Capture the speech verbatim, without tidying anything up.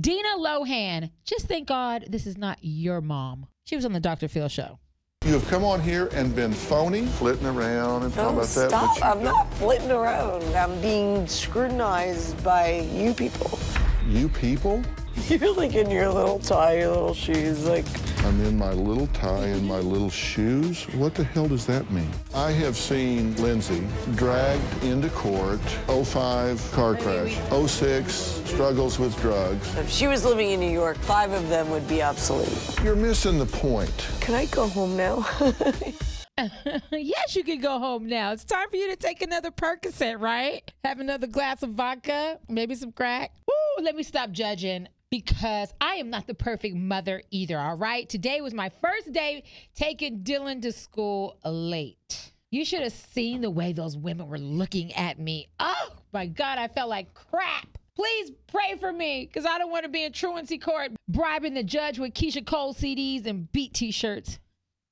Dina Lohan. Just thank God this is not your mom. She was on the Doctor Phil show. You have come on here and been phony, flitting around and talking Oh, about that. stop. but you I'm don't. not flitting around. I'm being scrutinized by you people. You people? You're like in your little tie, your little shoes, like... I'm in my little tie and my little shoes? What the hell does that mean? I have seen Lindsay dragged into court, oh five car crash, oh six struggles with drugs. If she was living in New York, five of them would be obsolete. You're missing the point. Can I go home now? Yes, you can go home now. It's time for you to take another Percocet, right? Have another glass of vodka, maybe some crack. Woo, let me stop judging because I am not the perfect mother either, all right? Today was my first day taking Dylan to school late. You should have seen the way those women were looking at me. Oh, my God, I felt like crap. Please pray for me because I don't want to be in truancy court bribing the judge with Keisha Cole C Ds and beat T-shirts.